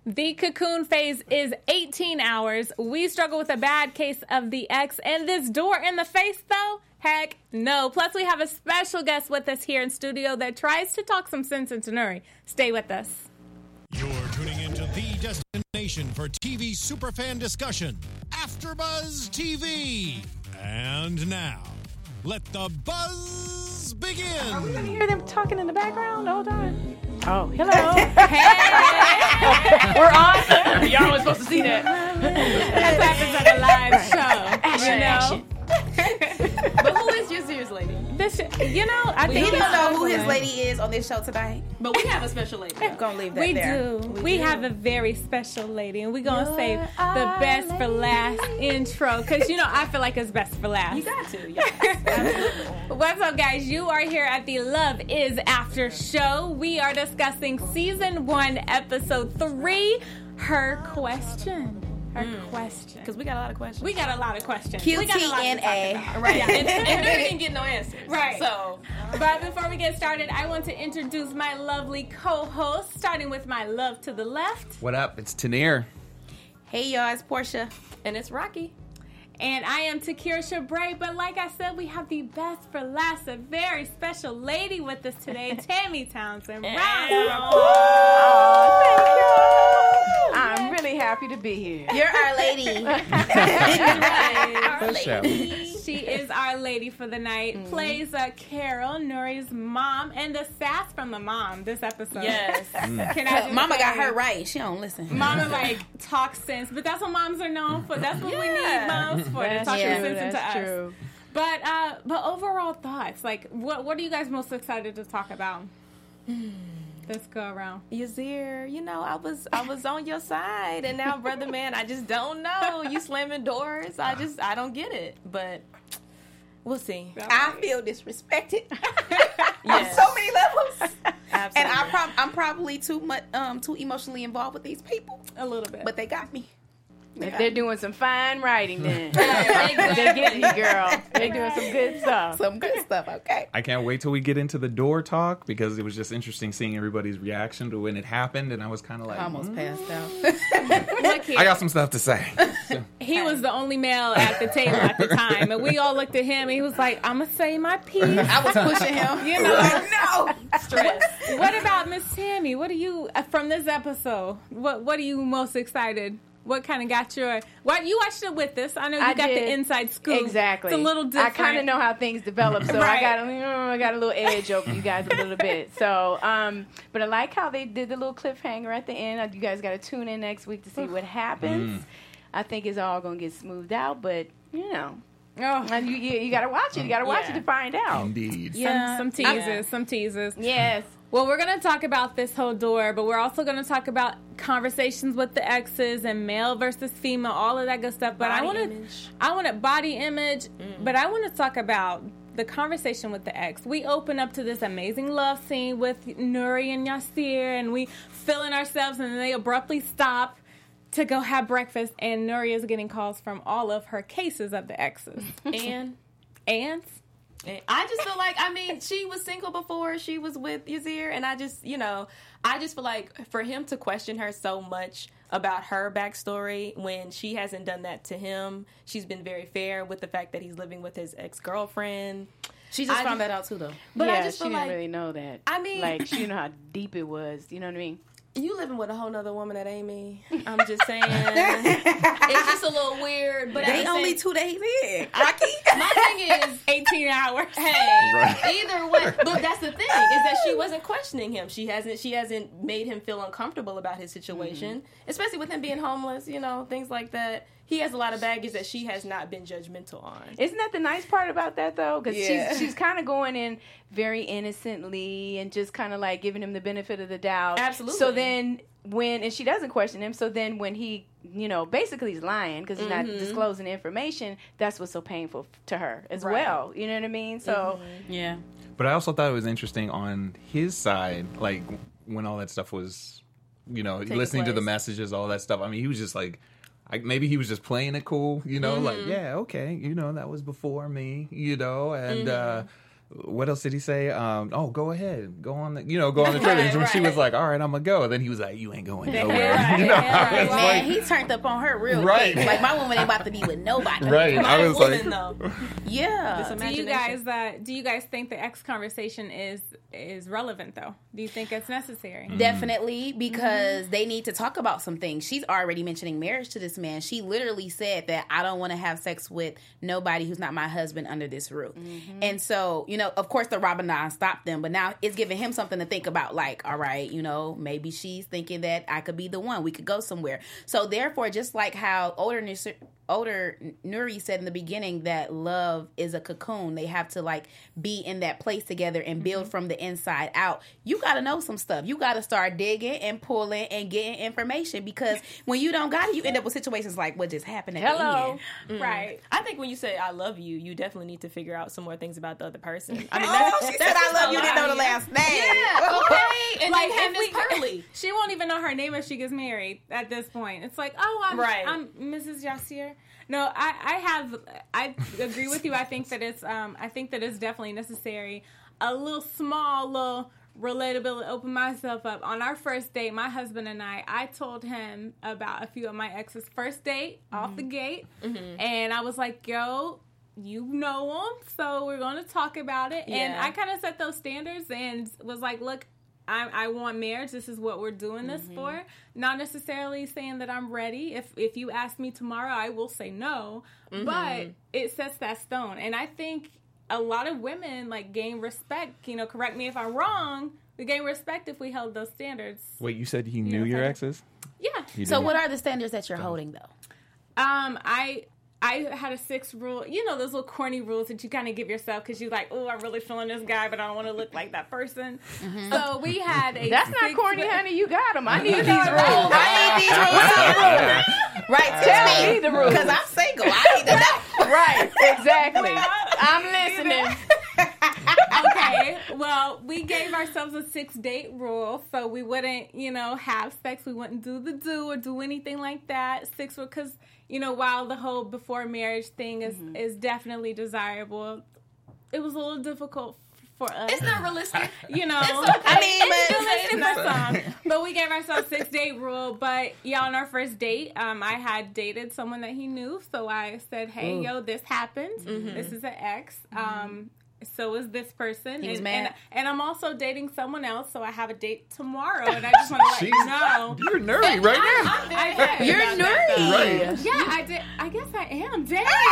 The cocoon phase is 18 hours. We struggle with a bad case of the X. And this door in the face, though? Heck no. Plus, we have a special guest with us here in studio that tries to talk some sense into Nuri. Stay with us. You're tuning into the destination for TV superfan discussion, AfterBuzz TV. And now, let the buzz begin. Are we going to hear them talking in the background the whole time? Oh, hello. Hey! We're on. Y'all weren't supposed to see that. That happens at a live show. Action. But who is your serious lady? This, I think You don't know who his lady is on this show tonight. But we have a special lady. I'm gonna leave that we there. do. We have a very special lady, and we're gonna save the best for last intro because I feel like it's best for last. You got to, yes. What's up, guys? You are here at the Love Is After show. We are discussing season 1, episode 3. Her question. Because we got a lot of questions. We got a lot of questions. QTNA. We got a lot to talk about. Right. and we didn't get no answers. Right. So, but before we get started, I want to introduce my lovely co-host, starting with my love to the left. What up? It's Tanir. Hey y'all, it's Portia. and it's Rocky. And I am Takira Bray, but like I said, we have the best for last, a very special lady with us today, Tammy Townsend. I'm really happy to be here. You're our lady. Our lady. She is our lady for the night. Plays Carol, Nuri's mom, and the sass from the mom this episode. Yes. Can I just Mama say, got her right. She don't listen. Mama talks sense, but that's what moms are known for. That's what we need moms for, to talk sense into us. True. But overall thoughts, what are you guys most excited to talk about? Let's go around. Yazir, I was on your side, and now, brother man, I just don't know. You slamming doors. I don't get it, but we'll see. I feel disrespected on Yes. so many levels, Absolutely. and I'm probably too emotionally involved with these people. A little bit. But they got me. They're doing some fine writing then. They're getting you, girl. They're doing some good stuff. Some good stuff, okay? I can't wait till we get into the door talk because it was just interesting seeing everybody's reaction to when it happened, and I was kind of like, Almost passed out. Look here. I got some stuff to say. He was the only male at the table at the time, and we all looked at him, and he was like, I'm going to say my piece. I was pushing him. No. Stress. What about Miss Tammy? What are you, from this episode, what are you most excited? What kind of got you watched it with us. I know you got the inside scoop. Exactly. It's a little different. I kind of know how things develop, so Right. I got a little edge over you guys a little bit. So, but I like how they did the little cliffhanger at the end. You guys got to tune in next week to see what happens. I think it's all going to get smoothed out, but you got to watch it. You got to watch it to find out. Indeed. Some teasers. Yes. Well, we're going to talk about this whole door, but we're also going to talk about conversations with the exes and male versus female, all of that good stuff. But I want to body image, but I want to talk about the conversation with the ex. We open up to this amazing love scene with Nuri and Yasir, and we feeling ourselves, and then they abruptly stop to go have breakfast, and Nuri is getting calls from all of her cases of the exes. And I just feel like, she was single before she was with Yazir, and I just feel like for him to question her so much about her backstory when she hasn't done that to him, she's been very fair with the fact that he's living with his ex-girlfriend. She just found that out too, though. But yeah, I just she feel didn't like, really know that. She didn't know how deep it was. You know what I mean? you living with a whole nother woman that ain't me. I'm just saying. It's just a little weird. But They only 2 days in. Rocky. my thing is, 18 hours. hey, either way. But that's the thing, is that she wasn't questioning him. She hasn't made him feel uncomfortable about his situation, especially with him being homeless, things like that. He has a lot of baggage that she has not been judgmental on. Isn't that the nice part about that, though? Because Yeah. she's kind of going in very innocently and just kind of like giving him the benefit of the doubt. Absolutely. So then and she doesn't question him, so then when he, basically he's lying because he's not disclosing the information, that's what's so painful to her as well. You know what I mean? So, Yeah. But I also thought it was interesting on his side, like when all that stuff was, listening to the place. messages, all that stuff. I mean, he was just like, maybe he was just playing it cool, like, yeah, okay, that was before me, and what else did he say? Oh, go ahead. Go on the trailer. When she was like, all right, I'm going to go. Then he was like, you ain't going nowhere. Man, he turned up on her real quick. Like, my woman ain't about to be with nobody. Right. I was like, yeah. Do you guys think the ex conversation is relevant, though? Do you think it's necessary? Definitely, because they need to talk about some things. She's already mentioning marriage to this man. She literally said that I don't want to have sex with nobody who's not my husband under this roof. And so, of course the Ramadan stopped them, but now it's giving him something to think about, like, all right, maybe she's thinking that I could be the one. We could go somewhere. So therefore, just like how older Nuri said in the beginning that love is a cocoon. They have to like be in that place together and build from the inside out. You got to know some stuff. You got to start digging and pulling and getting information, because when you don't got it, you end up with situations like what just happened at the end. Right. I think when you say I love you, you definitely need to figure out some more things about the other person. I mean, she said I love you, didn't know the last name. Yeah, okay. And like, then have Miss Pearly. She won't even know her name if she gets married at this point. It's like, I'm Mrs. Yasir. No, I agree with you. I think that it's definitely necessary. A little relatability, open myself up. On our first date, my husband and I told him about a few of my ex's first date off the gate. And I was like, yo, you know them, so we're going to talk about it. Yeah. And I kind of set those standards and was like, look, I want marriage. This is what we're doing this for. Not necessarily saying that I'm ready. If you ask me tomorrow, I will say no. But it sets that stone. And I think a lot of women like gain respect. Correct me if I'm wrong. We gain respect if we held those standards. Wait, you said you knew your exes? Yeah. So what are the standards that you're holding though? I had a 6 rule. Those little corny rules that you kind of give yourself because you're like, oh, I'm really feeling this guy, but I don't want to look like that person. So we had a That's not corny, honey. You got them. I need these rules. I need these rules. Right. Tell me the rules. Because I'm single. I need to know. Right. Exactly. I'm listening. Okay. Well, we gave ourselves a 6-date rule, so we wouldn't, have sex. We wouldn't do or do anything like that. 6 because, while the whole before marriage thing is definitely desirable, it was a little difficult for us. It's not realistic. It's realistic for some. But we gave ourselves 6-date rule. But on our first date, I had dated someone that he knew, so I said, hey, yo, this happened. This is an ex. So is this person. And I'm also dating someone else, so I have a date tomorrow, and I just want to let you know. You're nerdy right now. You're nerdy. Right. Yeah, I guess I am.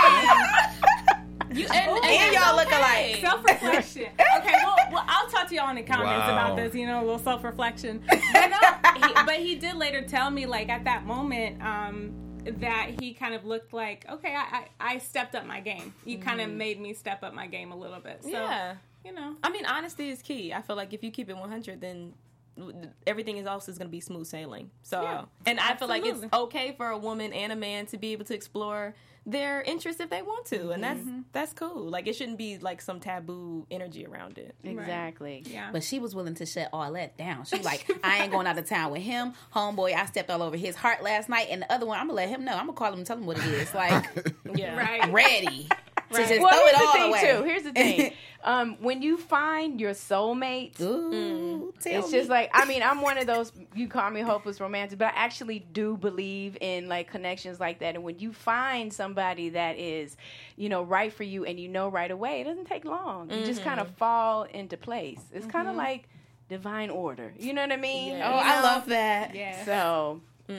Dang. And y'all look alike. Self-reflection. Okay, well, I'll talk to y'all in the comments about this, a little self-reflection. But he did later tell me, like, at that moment, that he kind of looked like, okay, I stepped up my game. You kind of made me step up my game a little bit. So, yeah. I mean, honesty is key. I feel like if you keep it 100, then everything else is going to be smooth sailing. So, and I feel like it's okay for a woman and a man to be able to explore their interests if they want to, and that's cool. Like, it shouldn't be like some taboo energy around it. Exactly. Right. Yeah. But she was willing to shut all that down. She's like, I ain't going out of town with him. Homeboy, I stepped all over his heart last night, and the other one, I'm gonna let him know. I'm gonna call him and tell him what it is. Like, ready. To just throw it all away. Here's the thing. When you find your soulmate, it's just like, I'm one of those, you call me hopeless romantic, but I actually do believe in like connections like that. And when you find somebody that is, right for you, and right away, it doesn't take long. You just kind of fall into place. It's kind of like divine order. You know what I mean? Yeah. I love that. Yeah. So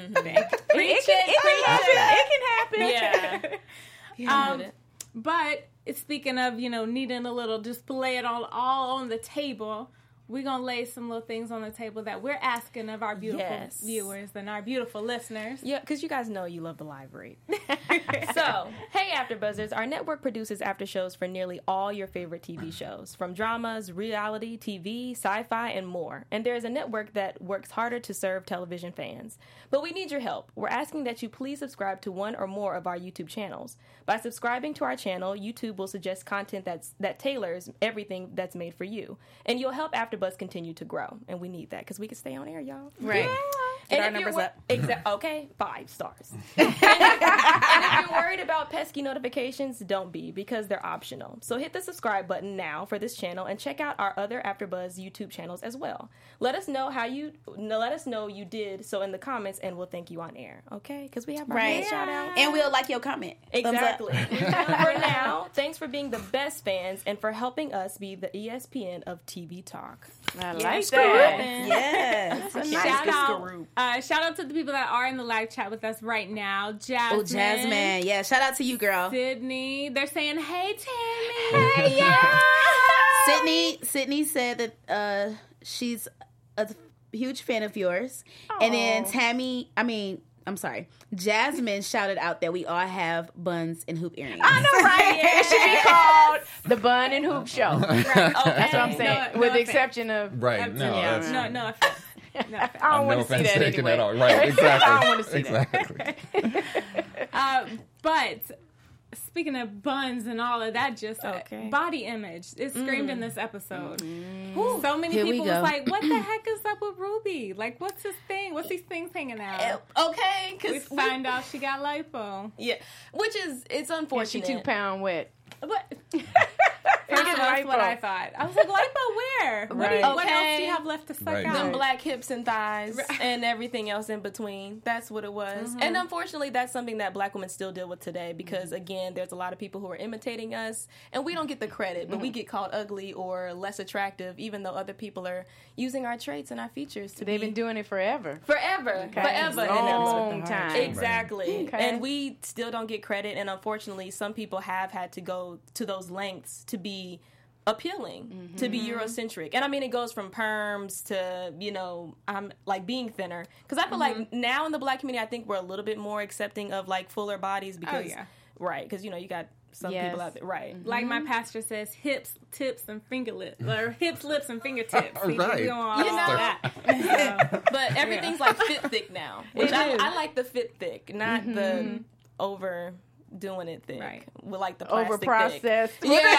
it can happen. Yeah. But speaking of, needing a little, just lay it all on the table, we're going to lay some little things on the table that we're asking of our beautiful viewers and our beautiful listeners. Yeah, because you guys know you love the live read. So, hey, AfterBuzzers, our network produces after shows for nearly all your favorite TV shows, from dramas, reality, TV, sci-fi, and more. And there's a network that works harder to serve television fans. But we need your help. We're asking that you please subscribe to one or more of our YouTube channels. By subscribing to our channel, YouTube will suggest content that tailors everything that's made for you. And you'll help AfterBuzz continue to grow. And we need that because we can stay on air, y'all. Right. Get our numbers up. Okay, 5 stars. And if you're worried about pesky notifications, don't be, because they're optional. So hit the subscribe button now for this channel and check out our other AfterBuzz YouTube channels as well. Let us know you did so in the comments, and we'll thank you on air. Okay, because we have our shout out, and we'll like your comment. Exactly. For now, thanks for being the best fans and for helping us be the ESPN of TV talk. I like that. Yes. Shout out to the people that are in the live chat with us right now. Jasmine. Oh, Jasmine. Yeah, shout out to you, girl. Sydney. They're saying, hey, Tammy. Hey, yeah. Sydney said that she's a huge fan of yours. Aww. And then Jasmine shouted out that we all have buns and hoop earrings. I know, right? It should be called the Bun and Hoop Show. Right. Okay. That's what I'm saying. With the exception of... Right. No offense. I don't want to see that anyway. At all. Right, exactly. I don't want to see that. But... speaking of buns and all of that, just body image is screamed in this episode. So many people was like, what the heck is up with Ruby? Like, what's this thing? What's these things hanging out? Okay. We find out she got lipo. Yeah. Which is, it's unfortunate. She 2 pound wet. What? That's what I thought. I was like, lipo where? What else do you have left to suck out? Them black hips and thighs and everything else in between. That's what it was. Mm-hmm. And unfortunately, that's something that black women still deal with today because, again, there's a lot of people who are imitating us and we don't get the credit, but we get called ugly or less attractive even though other people are using our traits and our features. They've been doing it forever. Forever. Long time. Exactly. Okay. And we still don't get credit, and unfortunately, some people have had to go to those lengths to be appealing, to be Eurocentric. And I mean, it goes from perms to, like being thinner. Because I feel like now in the black community, I think we're a little bit more accepting of like fuller bodies because, because, you got some people out there, like my pastor says, hips, tips, and finger lips, or hips, lips, and fingertips. Right. But everything's like fit thick now, which I like the fit thick, not the overdoing it thick, with like the plastic over processed.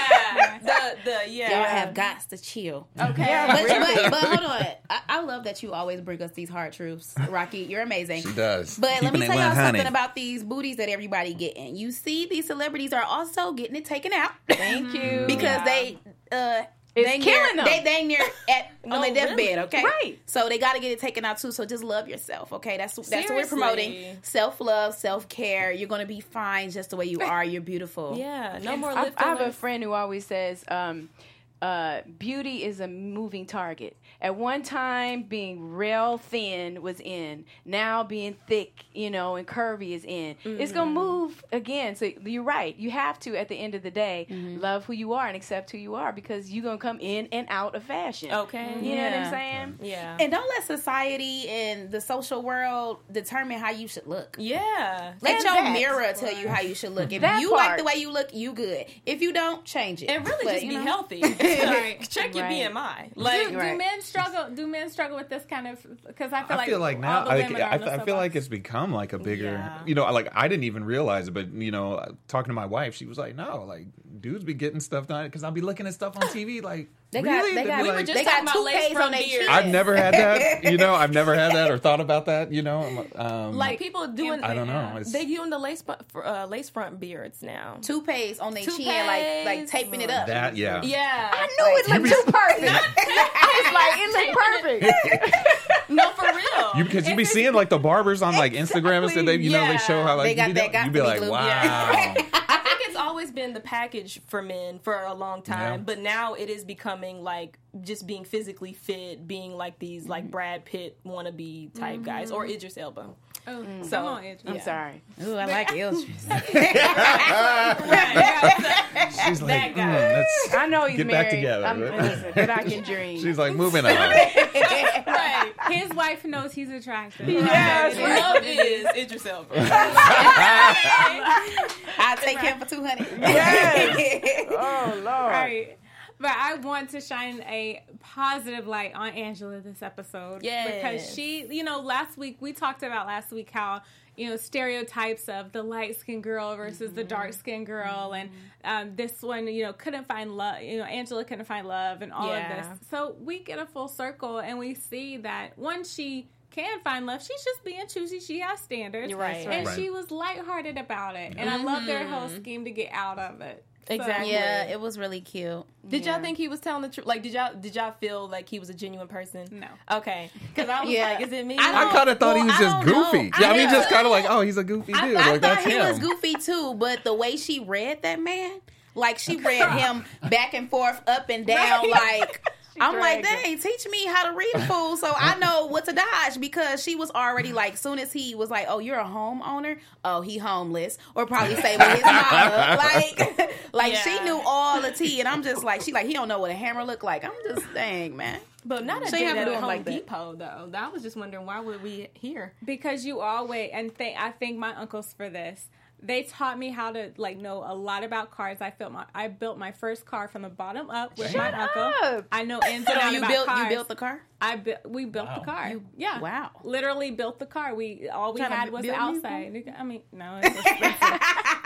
Y'all have got to chill. Okay, but hold on. I love that you always bring us these hard truths, Rocky. You're amazing. She does. But let me tell y'all something about these booties that everybody getting. You see, these celebrities are also getting it taken out. Thank you. Because they it's killing them. They near on their deathbed, okay? Right. So they got to get it taken out too. So just love yourself, okay? That's what we're promoting. Self-love, self-care. You're going to be fine just the way you are. You're beautiful. Yeah. No more lip fillers. I have a friend who always says, beauty is a moving target. At one time, being real thin was in. Now, being thick, and curvy is in. Mm-hmm. It's going to move again. So you're right. You have to, at the end of the day, love who you are and accept who you are because you're going to come in and out of fashion. Okay. You know what I'm saying? Yeah. And don't let society and the social world determine how you should look. Yeah. Let your mirror tell you how you should look. If you like the way you look, you good. If you don't, change it. And really just be healthy. Check your BMI. Like, do men struggle with this kind of? Because I feel like now I feel like it's become like a bigger. Like I didn't even realize it, but talking to my wife, she was like, "No, like dudes be getting stuff done because I'll be looking at stuff on TV like." We were just talking about toothpaste on their chin. I've never had that. I've never had that or thought about that. Like people doing. I don't know. They doing the lace front beards now. Toothpaste on their chin, like taping it up. That Yeah. I knew it looked too perfect. It looked perfect. No, for real. Because you be seeing like the barbers on like Instagram and stuff. They show how like they got that. You be like, wow. I think it's always been the package for men for a long time, but now it is becoming like just being physically fit, being like these like Brad Pitt wannabe type guys or Idris Elba. Oh, so come on, Idris. I'm sorry. Ooh, I like Idris. She's like, I know he's get married. Back together. But I can dream. She's like, moving on. Right. His wife knows he's attractive. Yes, love is Idris Elba. I'll take him for $200. Yes. Oh Lord. Right. But I want to shine a positive light on Angela this episode. Yes. Because she, we talked about last week how, stereotypes of the light-skinned girl versus the dark-skinned girl. And this one, couldn't find love. Angela couldn't find love and all of this. So we get a full circle and we see that, one, she can find love. She's just being choosy. She has standards. Right. And Right. she was lighthearted about it. And I love their whole scheme to get out of it. Exactly. Yeah, it was really cute. Did y'all think he was telling the truth? Like, did y'all feel like he was a genuine person? No. Okay. Because I was like, is it me? I kind of thought he was just goofy. Yeah, I mean, just kind of like, oh, he's a goofy dude. I Like, thought that's he him. was goofy too, but the way she read that man, like she read him back and forth, up and down, like I'm like, dang, teach me how to read a fool so I know what to dodge, because she was already like, soon as he was like, oh, you're a homeowner, oh, he homeless, or probably say with his mama, like she knew all the tea, and I'm just like, she like, he don't know what a hammer look like. I'm just, dang, man. But not So you have to at do him Home like that. Depot, though. I was just wondering, why would we hear? Because you always, and I thank my uncles for this. They taught me how to like know a lot about cars. I built my first car from the bottom up with my uncle. I know ins and outs about cars. You built the car? We built the car. Wow. Literally built the car. All we Trying to had was the build me outside. I mean, no, it's expensive.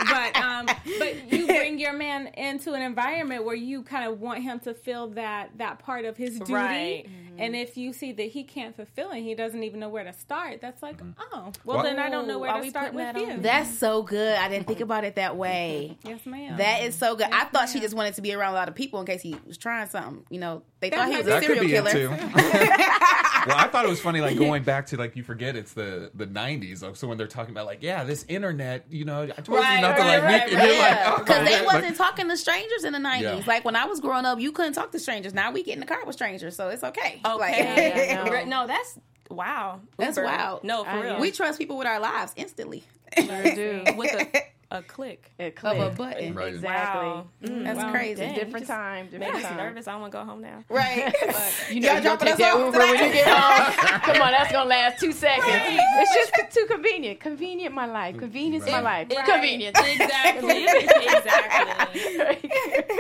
but you bring your man into an environment where you kind of want him to feel that part of his duty. Right. Mm-hmm. And if you see that he can't fulfill it, he doesn't even know where to start. That's like, oh, well, then I don't know where to start with you. That's so good. I didn't think about it that way. Yes, ma'am. That is so good. I thought she just wanted to be around a lot of people in case he was trying something. You know, they thought he was a That could serial be killer. it too. Well, I thought it was funny, like going back to like you forget it's the 90s. Like, so when they're talking about like, yeah, this internet, you know, I told you not to like Right, and you're like, yeah, oh, because they okay. wasn't Like, talking to strangers in the 90s. Yeah. Like when I was growing up, you couldn't talk to strangers. Now we get in the car with strangers, so it's okay. Okay. Like, No, that's wow. that's Uber. wild. No, for real. We trust people with our lives instantly. with a click. A Of click. a button. Right. Exactly. Wow. That's Wow. crazy. Dang, Different you time. just Different made me time. nervous. I want to go home now. Right. You know, Y'all you'll dropping take us that off Uber when you tonight? get home. Come on, that's gonna last 2 seconds. It's just too convenient. Convenient, my life. Convenience, my life. Convenient. Exactly. Exactly.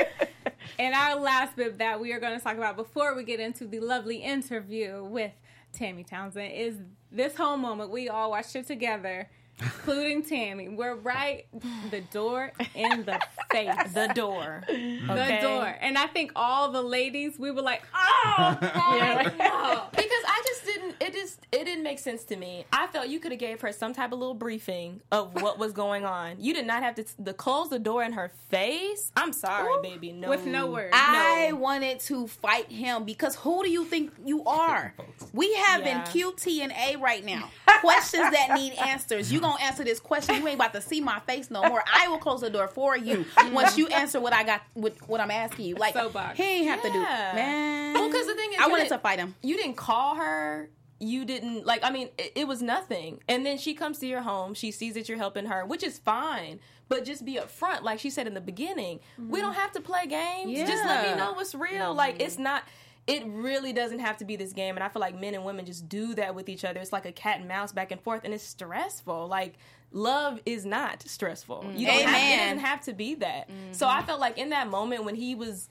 And our last bit that we are going to talk about before we get into the lovely interview with Tammy Townsend is this whole moment. We all watched it together, including Tammy. We're right the door in the face. The door. The door. And I think all the ladies, we were like, oh, no. Because I just didn't. It didn't make sense to me. I felt you could have gave her some type of little briefing of what was going on. You did not have to close the door in her face. I'm sorry, baby. No, With no words. I wanted to fight him because who do you think you are? We have been QT and A right now. Questions that need answers. You gonna answer this question? You ain't about to see my face no more. I will close the door for you once you answer what I got, what I'm asking you. Like Soapbox. he ain't have to do, Yeah. man. Well, because the thing is, I you wanted didn't- to fight him. You didn't call her. You didn't like. I mean, it was nothing. And then she comes to your home. She sees that you're helping her, which is fine. But just be upfront, like she said in the beginning. We don't have to play games. Just let me Yeah. know what's real. Like it's not. It really doesn't have to be this game. And I feel like men and women just do that with each other. It's like a cat and mouse back and forth, and it's stressful. Like love is not stressful. You don't have, it doesn't have to be that. So I felt like in that moment when he was.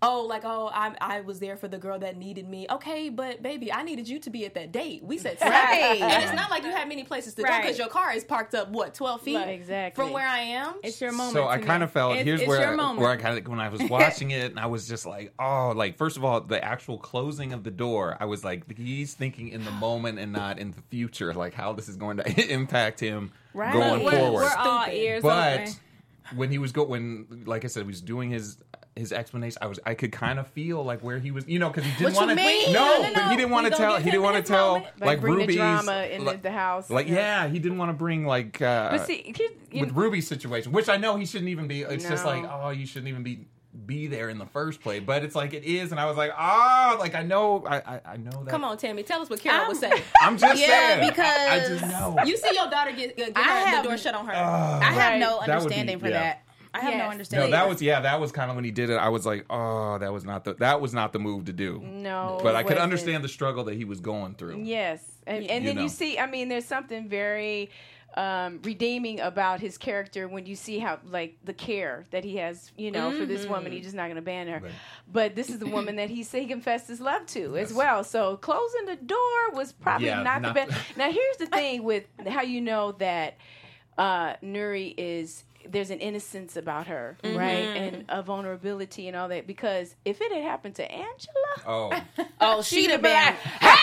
I was there for the girl that needed me. Okay, but baby, I needed you to be at that date. We said seven. Right. And it's not like you have many places to go because your car is parked up, 12 feet Exactly. from where I am? It's your moment. So I to kind me. of felt It's here's your where moment. I kind of when I was watching it and I was just like, oh, like first of all the actual closing of the door, I was like he's thinking in the moment and not in the future, like how this is going to impact him going forward. We're all ears But open. when he was like I said, he was doing his explanation, I could kind of feel like where he was, you know, because he didn't want to. mean? No, but he didn't want to tell. He didn't want to tell like bring Ruby's the drama in like, the house. Like he didn't want to bring like. But see, with Ruby's situation, which I know he shouldn't even be. It's just No. like, oh, you shouldn't even be there in the first place. But it's like it is, and I was like, oh, like I know that. Come on, Tammy, tell us what Carol was saying. I'm just saying. because I just know. You see your daughter get I have- the door shut on her. I have no That would be- understanding for yeah. that. I have no Yes. No, understanding. that was kind of when he did it. I was like, oh, that was not the move to do. No, But it I could wasn't. understand the struggle that he was going through. Yes, and You then know. you see, I mean, there's something very redeeming about his character when you see how, like, the care that he has, you know, for this woman. He's just not going to abandon her. Right. But this is the woman that he confessed his love to as well. So closing the door was probably not the best. Now, here's the thing with how you know that Nuri is there's an innocence about her, right, and a vulnerability and all that. Because if it had happened to Angela, she'd have been like,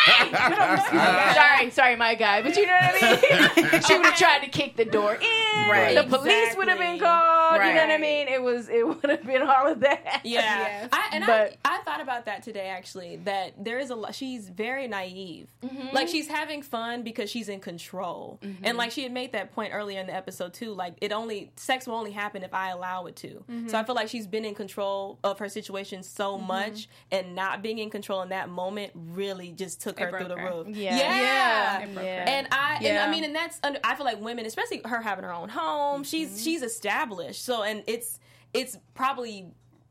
hey, sorry, my guy, but you know what I mean. She would have tried to kick the door in. Right. The police would have been called. Right. You know what I mean? It would have been all of that. Yeah. Yes. I thought about that today, actually, that there is a lot. She's very naive. Like, she's having fun because she's in control. And, like, she had made that point earlier in the episode, too. Like, sex will only happen if I allow it to. So I feel like she's been in control of her situation so much, and not being in control in that moment really just took her through the roof. Yeah. And I mean, and that's, I feel like women, especially her having her own home, she's established. So, and it's probably,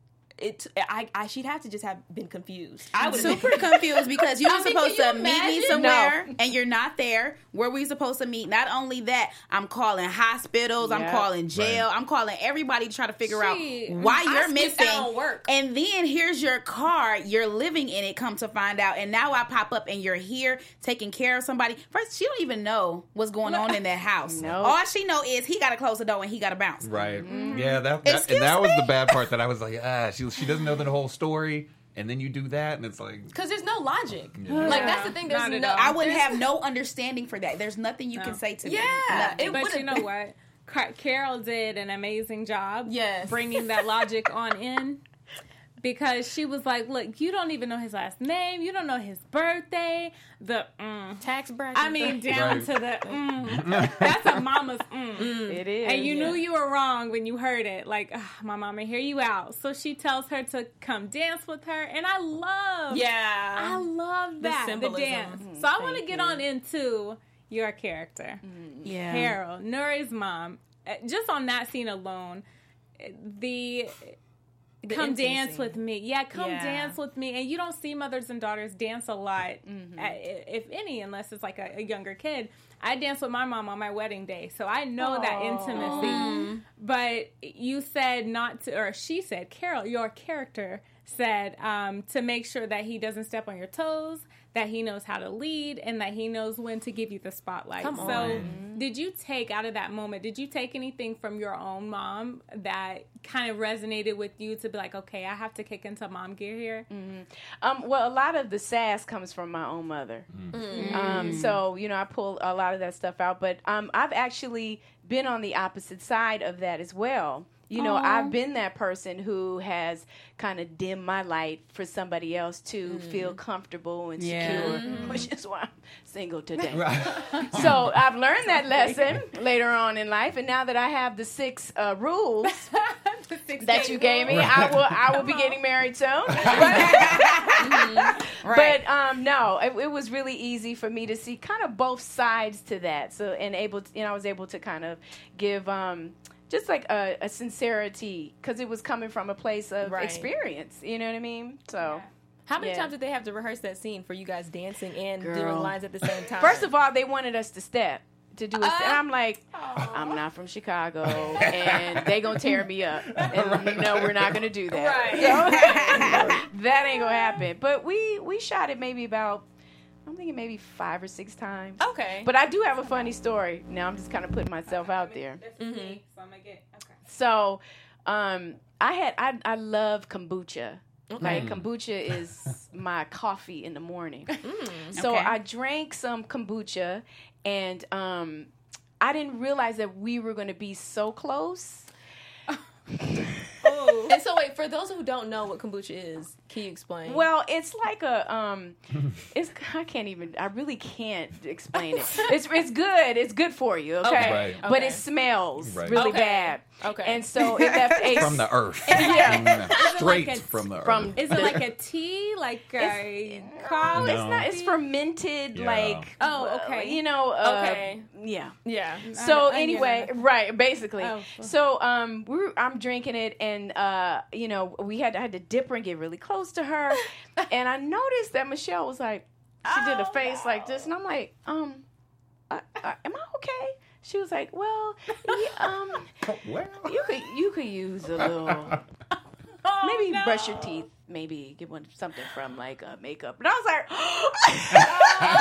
she'd have to just have been confused. I was super confused because you were supposed to meet me somewhere and you're not there. Where we supposed to meet? Not only that, I'm calling hospitals, I'm calling jail, I'm calling everybody to try to figure out why you're missing. And then here's your car, you're living in it, come to find out, and now I pop up and you're here taking care of somebody. First, she don't even know what's going on in that house. No. All she know is he got to close the door and he got to bounce. Right. Yeah, that was the bad part that I was like, she doesn't know the whole story, and then you do that, and it's like, because there's no logic. Like, that's the thing. There's no. I would have no understanding for that. There's nothing you can say to me. But you know what? Carol did an amazing job. Bringing that logic on in. Because she was like, look, you don't even know his last name. You don't know his birthday. The tax bracket. I mean, down to the That's a mama's It is. And you knew you were wrong when you heard it. Like, my mama, hear you out. So she tells her to come dance with her. And I love that. The dance. So I want to get on into your character. Carol, Nuri's mom. Just on that scene alone, the come intimacy. Dance with me. Yeah, come dance with me. And you don't see mothers and daughters dance a lot, if any, unless it's like a younger kid. I danced with my mom on my wedding day, so I know that intimacy. But you said not to, or she said, Carol, your character said to make sure that he doesn't step on your toes, that he knows how to lead, and that he knows when to give you the spotlight. So did you take, out of that moment, did you take anything from your own mom that kind of resonated with you to be like, okay, I have to kick into mom gear here? Well, a lot of the sass comes from my own mother. So, I pull a lot of that stuff out. But I've actually been on the opposite side of that as well. I've been that person who has kind of dimmed my light for somebody else to feel comfortable and secure, which is why I'm single today. So I've learned that lesson later on in life, and now that I have the 6 rules that you gave me, I will be getting married soon. But no, it was really easy for me to see kind of both sides to that. So I was able to kind of give. Just like a sincerity, because it was coming from a place of experience. You know what I mean? So, how many times did they have to rehearse that scene for you guys dancing and doing lines at the same time? First of all, they wanted us to step. To do a step. And I'm like, I'm not from Chicago, and they gonna tear me up. And no, we're not gonna do that. So, that ain't gonna happen. But we shot it maybe about, I'm thinking maybe 5 or 6 times. Okay. But I do have a funny story. Now I'm just kind of putting myself out there. So I'm gonna get So, I love kombucha. Like kombucha is my coffee in the morning. So I drank some kombucha, and I didn't realize that we were going to be so close. And so, wait, for those who don't know what kombucha is, can you explain? Well, it's like I really can't explain it. It's good. It's good for you, okay? But it smells really bad. Okay. And so it left a... From the earth. Straight from the earth. Is it like a tea? Like a coffee? No, it's not. It's fermented, like... Oh, okay. Okay. Yeah. So anyway, right, basically. So I'm drinking it, and I had to dip her and get really close to her, and I noticed that Michelle was like, she did a face like this, and I'm like, am I okay? She was like, well, you could use a little, maybe brush your teeth, maybe get something from like makeup. And I was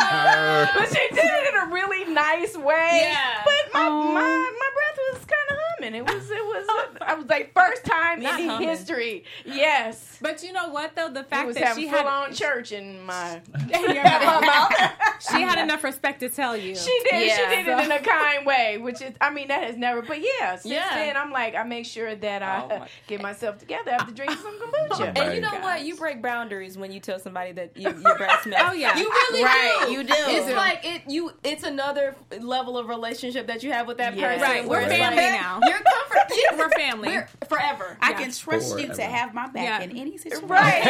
like, but she did it in a really nice way. Yeah. But my breath was kind of humming. It was. I was like, first time in history. Yes. But you know what though, the fact that she had on church in my she had enough respect to tell you. She did. Yeah. She did it in a kind way, which is, I mean, that has never. But since then, I'm like, I make sure that I get myself together after drinking some kombucha. And you know what? You break boundaries when you tell somebody that your breath smells. Oh yeah, you really do. You do. It's like it's another level of relationship that you have with that person. Right, we're family now. You're comfort. We're family. We're forever. I can trust you to have my back in any situation. Right.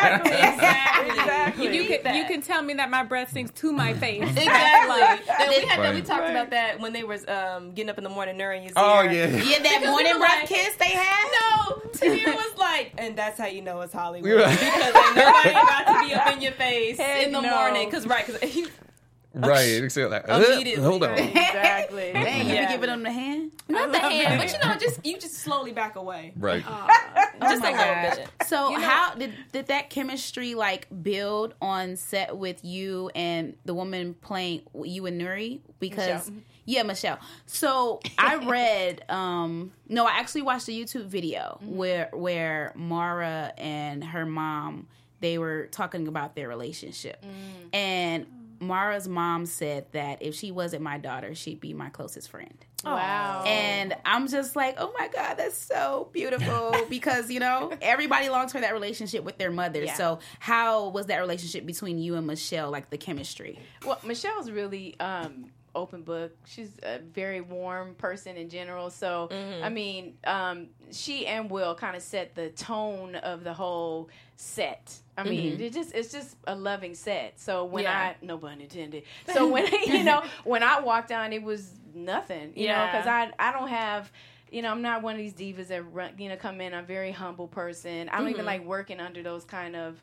Exactly. You can tell me that my breath stinks to my face. Exactly. We talked about that when they was getting up in the morning, Nuri and Yazir. Oh yeah. Yeah, that morning breath kiss they had. No, Tahir was like, and that's how you know it's Hollywood because ain't nobody about to be up in your face in the morning. Because Right, except like, immediately. Hold on. Exactly. Dang, you be giving them the hand? Not the hand, but you just slowly back away. Right. Just a little bit. So how did that chemistry like build on set with you and the woman playing you and Nuri? Because Michelle. So I read I actually watched a YouTube video where Mara and her mom, they were talking about their relationship. And Mara's mom said that if she wasn't my daughter, she'd be my closest friend. Wow. And I'm just like, oh my God, that's so beautiful. Because, everybody longs for that relationship with their mother. Yeah. So how was that relationship between you and Michelle, like the chemistry? Well, Michelle's really open book. She's a very warm person in general. So, I mean, she and Will kind of set the tone of the whole set. I mean, it's just a loving set. So when no pun intended. So when when I walked on, it was nothing. You know, because I don't have. I'm not one of these divas that run, come in. I'm a very humble person. I don't even like working under those kind of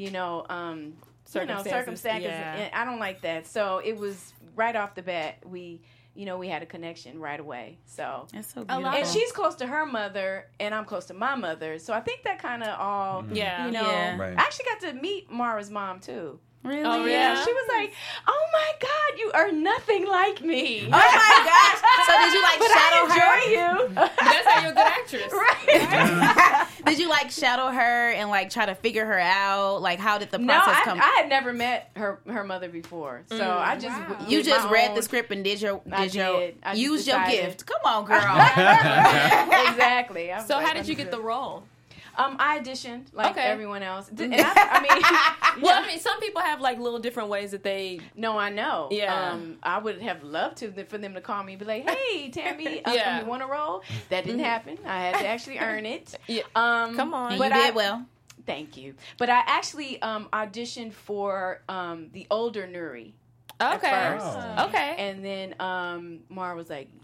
circumstances. And I don't like that. So it was right off the bat. We had a connection right away. So that's so beautiful. And she's close to her mother, and I'm close to my mother. So I think that kind of all, Right. I actually got to meet Mara's mom too. Really? Oh, yeah. She was like, "Oh my God, you are nothing like me." Oh my gosh! So did you shadow her? I enjoy you. That's how you're a good actress, right? Did you shadow her and try to figure her out? Like, how did the process come? I had never met her mother before, so I just you just read the script and used your gift. Come on, girl. Exactly. So how did you get the role? I auditioned like everyone else. And I mean, some people have little different ways that they. No, I know. Yeah. I would have loved for them to call me and be like, "Hey, Tammy, you want a role?" That didn't happen. I had to actually earn it. Yeah. Come on. And you did well. Thank you. But I actually auditioned for the older Nuri. Okay. First. Okay. And then Mara was like,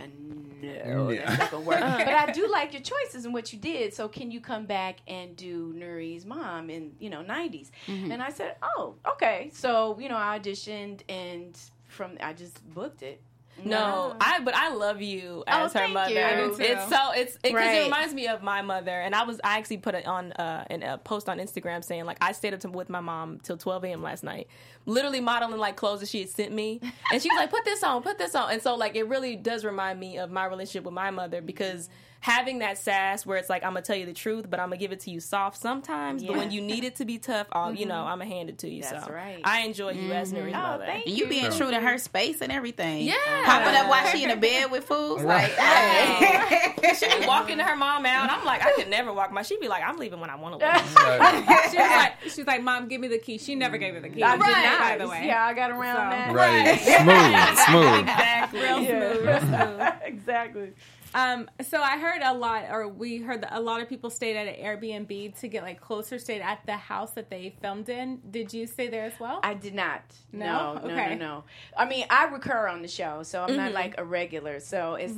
no, that's not gonna work. But I do like your choices and what you did. So can you come back and do Nuri's mom in 90s? And I said, oh, okay. So I auditioned, and I just booked it. No, I love you as her mother. You. I do too. It's because it reminds me of my mother, and I actually put it on in a post on Instagram saying I stayed up with my mom till 12 a.m. last night, literally modeling clothes that she had sent me, and she was like, put this on, and so it really does remind me of my relationship with my mother, because having that sass where it's I'm gonna tell you the truth, but I'm gonna give it to you soft sometimes. But when you need it to be tough, I'm gonna hand it to you. That's so right. I enjoy you as Nuri's mother. Thank you being true to her space and everything. Yeah, popping up while she in the bed with fools. Hey. She be walking her mom out. I'm like, I could never walk my. She'd be like, I'm leaving when I want to leave. She's like, Mom, give me the key. She never gave her the key. I did not. By the way. Yeah, I got around that. Right. Smooth. Exactly. Real smooth. Exactly. So I heard we heard that a lot of people stayed at an Airbnb to get closer, stayed at the house that they filmed in. Did you stay there as well? I did not. No? Okay. No. I mean, I recur on the show, so I'm not a regular. So it's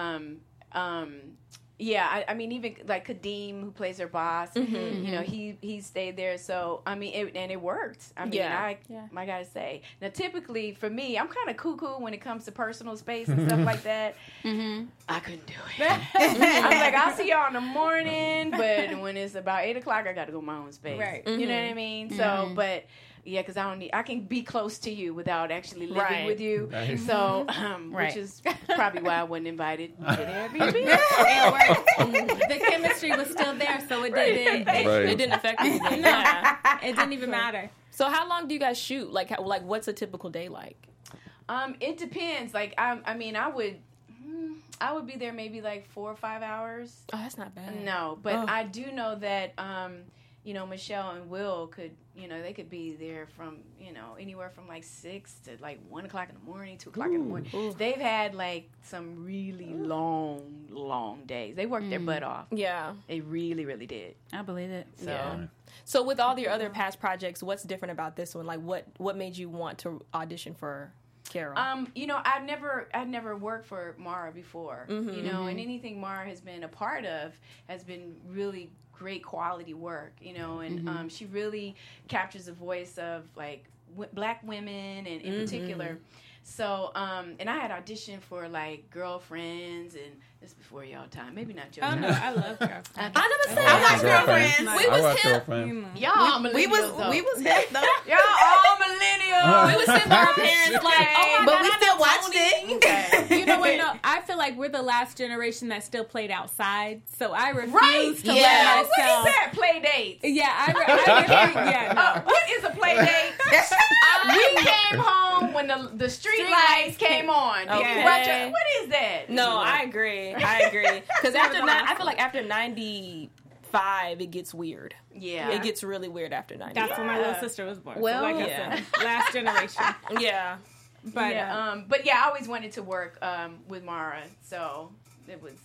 yeah, I mean, even Kadeem, who plays her boss, he stayed there. So I mean, it worked. I mean, I gotta say. Now, typically for me, I'm kind of cuckoo when it comes to personal space and stuff like that. I couldn't do it. I'm like, I'll see y'all in the morning, but when it's about 8:00, I gotta go my own space. Right. You know what I mean? So, but Yeah, because I can be close to you without actually living with you. Nice. So, which is probably why I wasn't invited to the Airbnb. The chemistry was still there, so it didn't. It didn't affect anything. It didn't even matter. So, how long do you guys shoot? Like what's a typical day like? It depends. Like, I would be there maybe like 4 or 5 hours. Oh, that's not bad. No, but I do know that, Michelle and Will could, they could be there from, anywhere from like 6 to like 1 o'clock in the morning, 2 o'clock in the morning. Ooh. They've had like some really long days. They worked their butt off. Yeah. They really, really did. I believe it. So. Yeah. So with all your other past projects, what's different about this one? Like what made you want to audition for Carol? I'd never worked for Mara before. And anything Mara has been a part of has been really great quality work, and she really captures the voice of like black women and in particular. So, and I had auditioned for like Girlfriends, and this before y'all time. Maybe not your time. Oh no, I love Girlfriends. I never said I watched Girlfriends. We was hip. Y'all millennials. We was hip though. Y'all all millennials. We was sitting by our parents like, oh my but God, we still watched it. Okay. You know what? No, I feel like we're the last generation that still played outside, so I refuse to let myself. What is that? Play dates? Yeah, I refuse. No. What is a play date? We came home when the street lights came on. Okay. What is that? No, I agree. Because I feel like after 95, it gets weird. Yeah. It gets really weird after 95. That's when my little sister was born. Well, so like I said, last generation. Yeah. But I always wanted to work with Mara, so it was,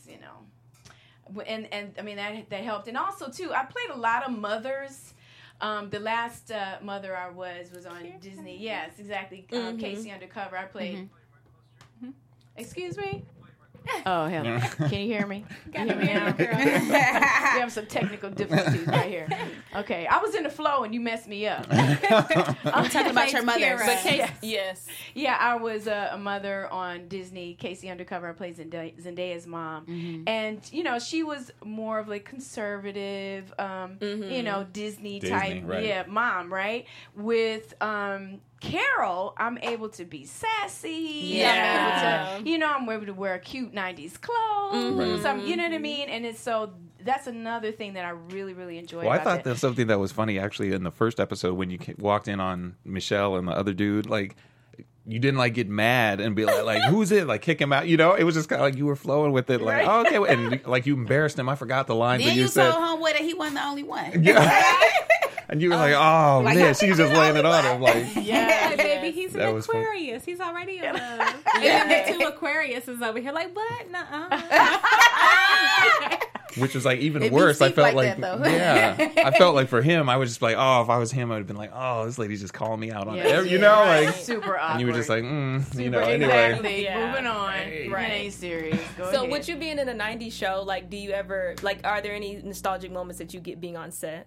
and I mean that helped, and also too, I played a lot of mothers. The last mother I was on Disney. Yes, exactly. Casey Undercover. I played. Excuse me. Oh hell! Can you hear me? Can you hear me now? We have some technical difficulties right here. Okay, I was in the flow and you messed me up. I'm talking about your mother. Yes. Yeah, I was a mother on Disney. Casey Undercover. I played Zendaya's mom, and she was more of a conservative, Disney type, right. mom, right? With Carol, I'm able to be sassy. Yeah. I'm able to wear cute 90s clothes. You know what I mean? And it's that's another thing that I really, really enjoy. Well, I thought that's something that was funny actually in the first episode when you walked in on Michelle and the other dude, like, you didn't like get mad and be like who's it? Like kick him out, It was just kind of like you were flowing with it, like, oh, okay, and like you embarrassed him. I forgot the line, then but you said, told homeboy that he wasn't the only one. Yeah. And you were like, oh man, she was just laying it on him, like, yeah, baby, he's an Aquarius. He's already in love. And then the two Aquariuses over here, like, what? Nuh-uh. Which was like even worse. I felt like I felt like for him, I was just like, oh, if I was him, I would have been like, oh, this lady's just calling me out on it, like super awkward. And you were just like, anyway. Exactly. Moving on. Right. Ain't serious. Go ahead. With you being in a 90s show, like, do you ever are there any nostalgic moments that you get being on set?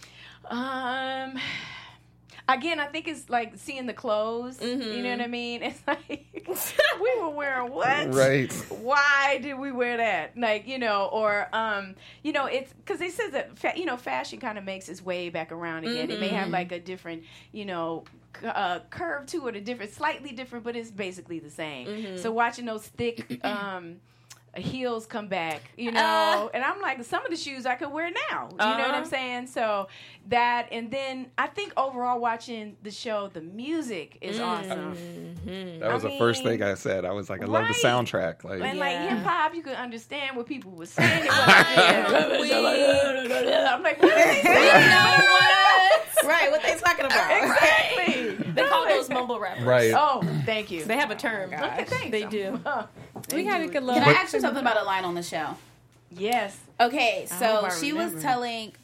Again, I think it's like seeing the clothes. You know what I mean? It's like we were wearing what? Right. Why did we wear that? Like, or it's because they said that fashion kind of makes its way back around again. It may have like a different curve to it, slightly different, but it's basically the same. So watching those thick heels come back, and I'm like, some of the shoes I could wear now, you know what I'm saying? So that, and then I think overall watching the show, the music is awesome. That was the first thing I said. I was like, I love the soundtrack, like, and like hip hop, you could understand what people were saying. I'm like, what are they saying? Right, what they talking about? Exactly. They call those mumble rappers. Right. Oh, thank you. They have a term. Okay, thanks. They do. We had a good look. Can I ask you something about a line on the show? Yes. Okay, so she was telling.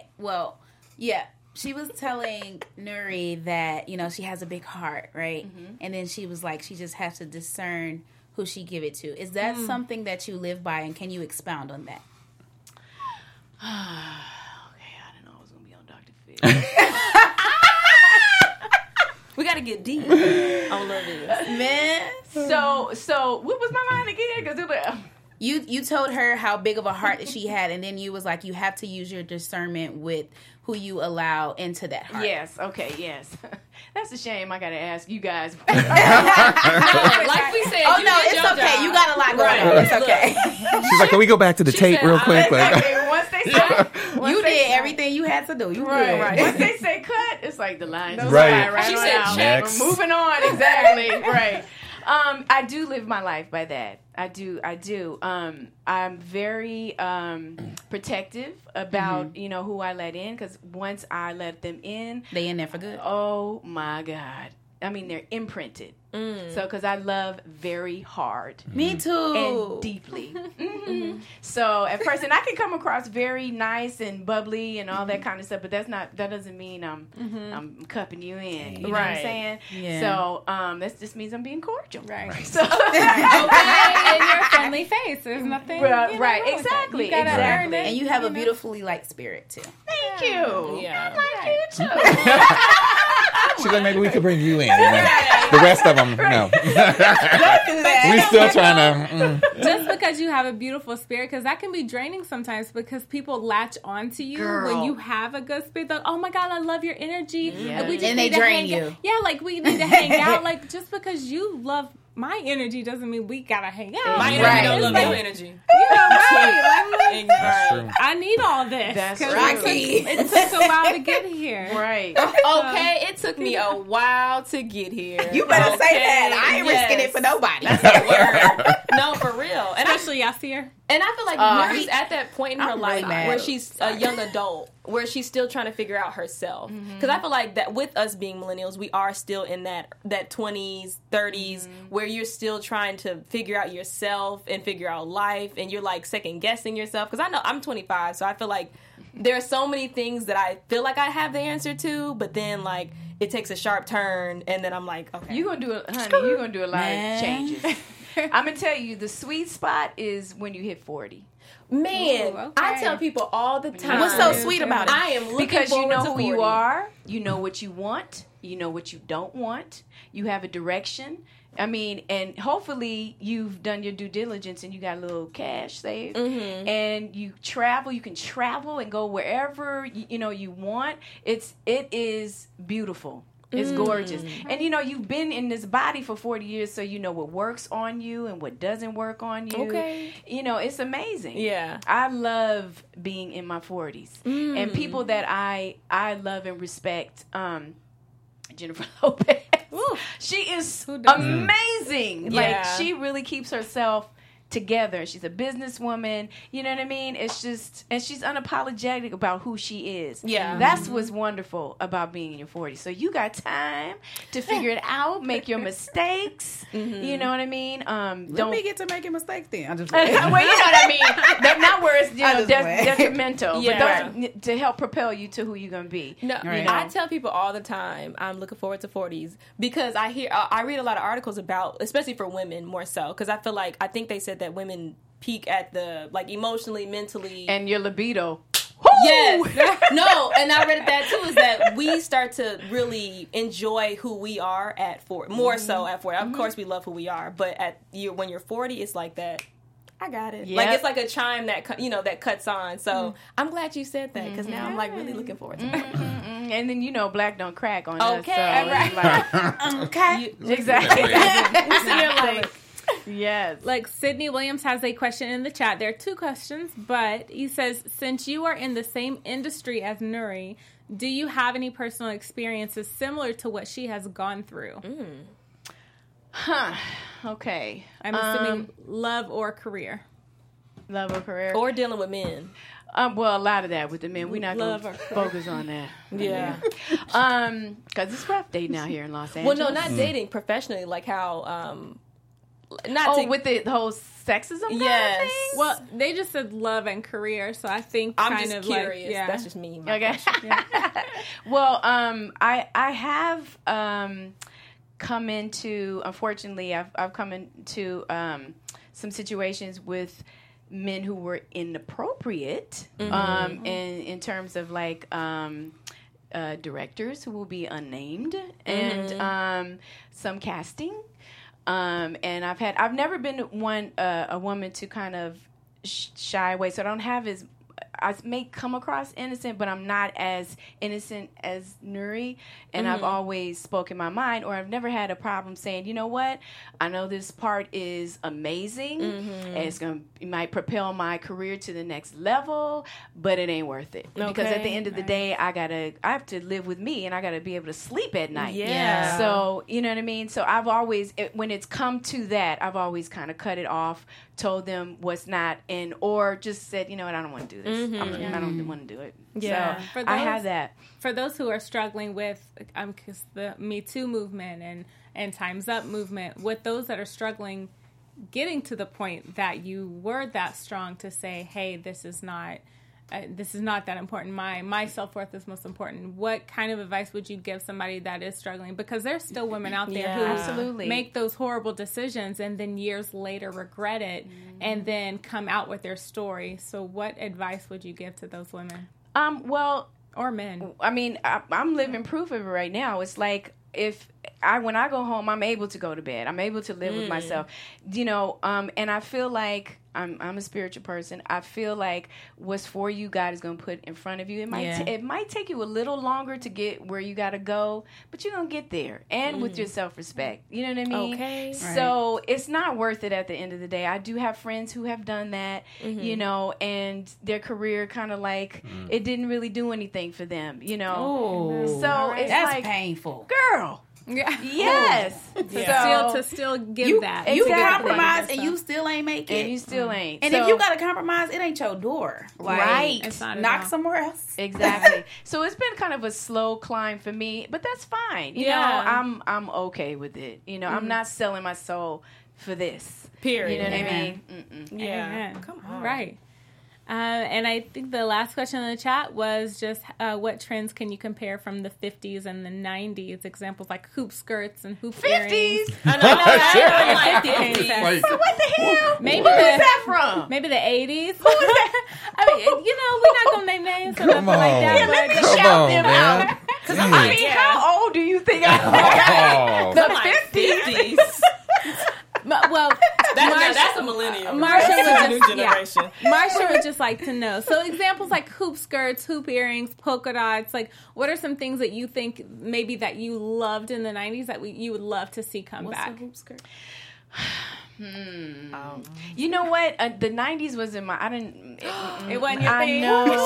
She was telling Nuri that she has a big heart, right? And then she was like, she just has to discern who she give it to. Is that something that you live by, and can you expound on that? Okay, I didn't know I was gonna be on Dr. Phil. We gotta get deep. I love this, man. So what was my line again? Because You told her how big of a heart that she had, and then you was like, you have to use your discernment with who you allow into that heart. Yes. Okay. Yes. That's a shame. I got to ask you guys. Like we said, oh no, it's okay. You got a lot going on. It's okay. She's like, can we go back to the tape real quick? Okay, once they say, you did everything you had to do. You right, good. right. Once they say cut, it's like the lines. Right. She said out. next. We're moving on. Exactly. Right. I do live my life by that. I do. I'm very protective about who I let in, because once I let them in, They in there for good. oh my God. I mean, they're imprinted. So, because I love very hard Me too. and deeply. So, at first, and I can come across very nice and bubbly and all that kind of stuff, but that doesn't mean I'm cupping you in. You know what I'm Right. saying? Yeah. So, that just means I'm being cordial. Right. So, Okay, in your friendly face. There's nothing. Right, wrong with exactly, that. You gotta exactly. earn it. And you have a beautifully light spirit too. thank you. Yeah. I like you too. She's like, maybe we could bring you in. The rest of them, no. We still trying to. Just because you have a beautiful spirit, because that can be draining sometimes, because people latch onto you when you have a good spirit. They're like, oh my God, I love your energy. Yeah. Like, we just And need they to drain hang you. out. Yeah, like we need to hang out. Like, just because you love my energy doesn't mean we gotta hang out. My energy Right. don't love Like, your energy. you know, right? That's true. I need all this. That's 'cause right. It took a while to get here. Right. Okay, it took me a while to get here. You better say that. I ain't risking Yes. it for nobody. Word. No, for real. And Especially Yasir. I feel like Mary's at that point in her I'm life really mad. where she's a young adult, where she's still trying to figure out herself. Because I feel like that with us being millennials, we are still in that 20s, 30s, where you're still trying to figure out yourself and figure out life, and you're like second guessing yourself. Because I know I'm 25, so I feel like there are so many things that I feel like I have the answer to, but then like it takes a sharp turn, and then I'm like, okay, You're gonna do a lot Man. of changes. I'm gonna tell you, the sweet spot is when you hit 40. man, Ooh, okay. I tell people all the time. What's so sweet about it? I am looking Because you forward know to who 40. you are, you know what you want, you know what you don't want, you have a direction. I mean, and hopefully you've done your due diligence and you got a little cash saved, and you can travel and go wherever you want. It is beautiful. It's gorgeous. And you've been in this body for 40 years, so you know what works on you and what doesn't work on you. Okay. It's amazing. Yeah. I love being in my 40s. And people that I love and respect, Jennifer Lopez. Ooh. She is Who doesn't? amazing. Yeah. Like, she really keeps herself together. She's a businesswoman. You know what I mean? It's just, and she's unapologetic about who she is. Yeah. That's what's wonderful about being in your 40s. So you got time to figure it out, make your mistakes. You know what I mean? Let me get to making mistakes then. I'm just well, you know what I mean. They're not where it's I just went. detrimental, Yeah. but those to help propel you to who you're gonna be. No, Right. I tell people all the time I'm looking forward to 40s because I read a lot of articles about, especially for women more so, because I think they said that women peak at the like emotionally, mentally, And your libido. yes, no, and I read that too, is that we start to really enjoy who we are at 40, more so at 40. Of course, we love who we are, but when you're 40, it's like that. I got it. Yep. Like it's like a chime that that cuts on. So I'm glad you said that because now I'm like really looking forward to it. And then black don't crack on us. Okay, So right. it's like, okay. exactly. You're like, Yes. Like Sydney Williams has a question in the chat. There are two questions, but he says, since you are in the same industry as Nuri, do you have any personal experiences similar to what she has gone through? Huh. Okay. I'm assuming love or career. Love or career. or dealing with men. Well, a lot of that with the men. We're not going Love to or focus on that. Yeah. Because it's rough dating out here in Los Well, Angeles. no, not dating professionally. Like how, with the whole sexism kind of Yes. thing? Well, they just said love and career, so I think I'm kind just of curious. like, yeah. That's just me. Okay. Well, I have come into, unfortunately, I've come into some situations with men who were inappropriate in terms of like directors who will be unnamed and some casting. And I've never been a woman to kind of shy away, so I don't have I may come across innocent, but I'm not as innocent as Nuri, and I've always spoken my mind, or I've never had a problem saying, you know what, I know this part is amazing, and it might propel my career to the next level, but it ain't worth it. Okay. Because at the end of the day, I have to live with me, and I gotta be able to sleep at night. Yeah. So, you know what I mean? So I've always, when it's come to that, I've always kind of cut it off, told them what's not, or just said, you know what, I don't want to do this. I don't want to do it. Yeah. So I have that. For those who are struggling with the Me Too movement and Time's Up movement, with those that are struggling, getting to the point that you were that strong to say, hey, this is not that important. My self-worth is most important. What kind of advice would you give somebody that is struggling? Because there's still women out there who absolutely make those horrible decisions and then years later regret it and then come out with their story. So what advice would you give to those women? Well, or men. I mean, I'm living proof of it right now. It's like when I go home, I'm able to go to bed. I'm able to live with myself, you know, and I feel like I'm a spiritual person. I feel like what's for you, God is going to put in front of you. It might take you a little longer to get where you got to go, but you're going to get there, and with your self-respect. You know what I mean? Okay. So it's not worth it at the end of the day. I do have friends who have done that, you know, and their career kind of like it didn't really do anything for them, you know. Ooh. So it's that's like, painful. girl. Yes. To still give that. You Exactly. compromise and you still ain't make it. And you still ain't. And if you got to compromise, it ain't your door. Like, right. It's not knock somewhere else. Exactly. So it's been kind of a slow climb for me, but that's fine. You know, I'm okay with it. You know, I'm not selling my soul for this. Period. You know what I mean? Yeah. Amen. Come on. Right. And I think the last question in the chat was just what trends can you compare from the 50s and the 90s? Examples like hoop skirts and hoop earrings. 50s? I know. So what the hell? Maybe Where is that from? Maybe the 80s. I mean, you know, we're not going to name names or nothing like that. Yeah, let me Come shout on, them man. out. I mean, how old do you think I am? The 50s? Well, That's a millennial. Marsha would just like to know. So examples like hoop skirts, hoop earrings, polka dots. Like, what are some things that you think maybe that you loved in the 90s that you would love to see come back? What's a hoop skirt? You know what? The 90s was in my... I didn't... It wasn't your thing? I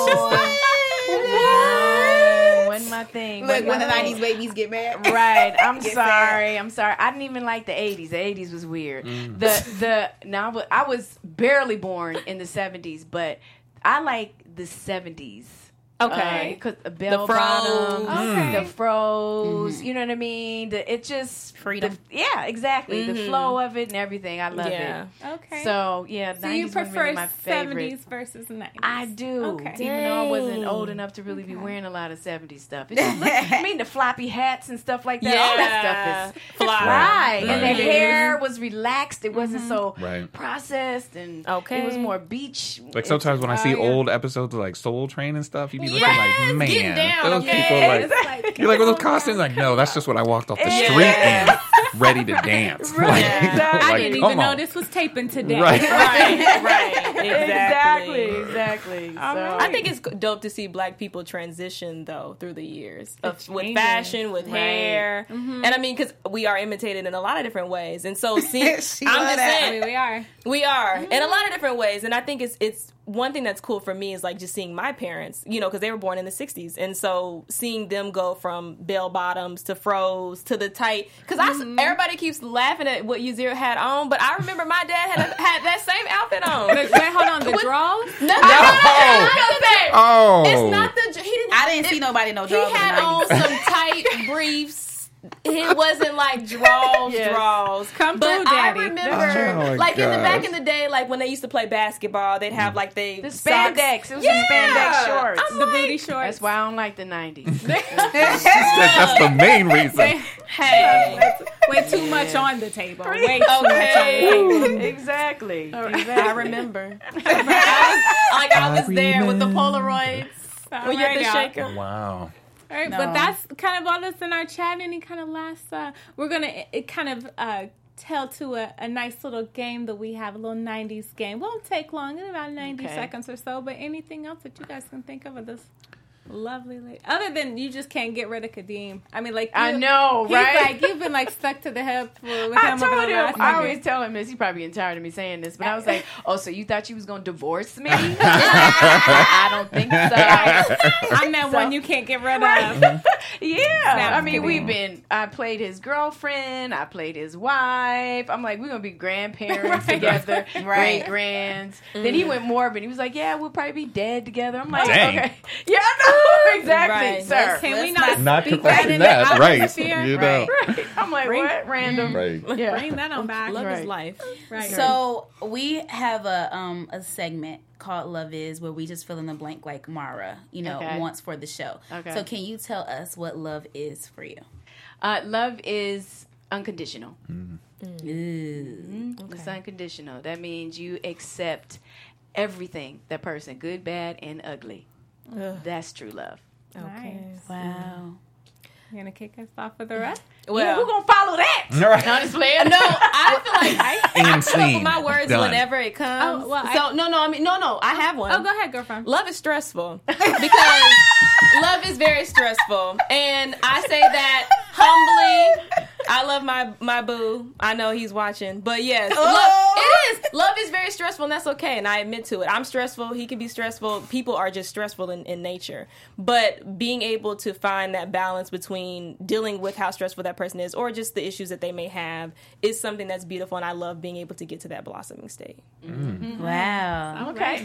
know. Wasn't my thing. Look, when the 90s babies get mad. Right. I'm sorry. I didn't even like the 80s. The 80s was weird. I was barely born in the 70s, but I like the 70s. Okay. Because bell bottoms, the froze, you know what I mean? It just... Freedom. Yeah, exactly. The flow of it and everything. I love it. Okay. So, yeah, 90s So you prefer really my favorite. 70s versus 90s? I do. Okay. Even though I wasn't old enough to really be wearing a lot of 70s stuff. It just I mean, the floppy hats and stuff like that. All that stuff is fly. right. And the Right. hair was relaxed. It wasn't so Right. processed. And it was more beach. Like sometimes when I see old episodes of like Soul Train and stuff, you be looking like, man, getting down, those okay. people like you're like with those costumes, like, no, that's just what I walked off the street in, ready to dance. Right. I didn't even know on. this was taping today. Right. Exactly. So, I think it's dope to see black people transition though through the years with fashion, with hair, and I mean because we are imitated in a lot of different ways, and so see, I'm just saying I mean, we are in a lot of different ways, and I think it's one thing that's cool for me is like just seeing my parents, you know, because they were born in the 60s, and so seeing them go from bell bottoms to froze to the tight, because everybody keeps laughing at what Yazir had on, but I remember my dad had that same outfit on. Wait, hold on, the draws? No. Oh, It's not the. I didn't see nobody no He draws in the had 90s. on some tight briefs. It wasn't like draws. Come But through, I Daddy. remember, like in the gosh. back in the day, like when they used to play basketball, they'd have like the socks. spandex. It was the spandex shorts. The booty shorts. That's why I don't like the 90s. that's the main reason. Hey, Way too much on the table. Way too much on the table. Exactly. I remember. I was there with the Polaroids. When you had to shake 'em. Wow. All right, No. but that's kind of all that's in our chat. Any kind of last, we're going to kind of tell to a nice little game that we have, a little 90s game. Won't take long, in about 90 seconds or so. But anything else that you guys can think of this lovely lady? Other than you just can't get rid of Kadeem. I mean, like, I know, right? Like, you've been like stuck to the hip with him. I told him, I always tell him this. He's probably getting tired of me saying this, but I was like, oh, so you thought you was going to divorce me? I don't think so. I'm that one you can't get rid of. Yeah. I mean, I played his girlfriend. I played his wife. I'm like, we're going to be grandparents together, great-grands. Then he went morbid. He was like, yeah, we'll probably be dead together. I'm like, okay. Yeah, I know. Exactly, sir. Can we not to question that? Right. You know. Right. I'm like, what? Random. Right. Yeah. Bring that on back. Love is life. Right. So we have a segment called Love Is, where we just fill in the blank like Mara, wants for the show. Okay. So can you tell us what love is for you? Love is unconditional. Okay. It's unconditional. That means you accept everything, that person, good, bad, and ugly. That's true love. Okay. Nice. Wow. You're going to kick us off with the rest? Well, who's going to follow that? All right. Honestly, No, I feel like I come up with my words Done. whenever it comes. Oh, well, I have one. Oh, go ahead, girlfriend. Love is stressful because love is very stressful, and I say that humbly. I love my boo. I know he's watching, but yes, it is. Love is very stressful, and that's okay, and I admit to it. I'm stressful. He can be stressful. People are just stressful in nature, but being able to find that balance between dealing with how stressful that person is, or just the issues that they may have, is something that's beautiful, and I love being able to get to that blossoming state. Mm-hmm. Wow. Okay.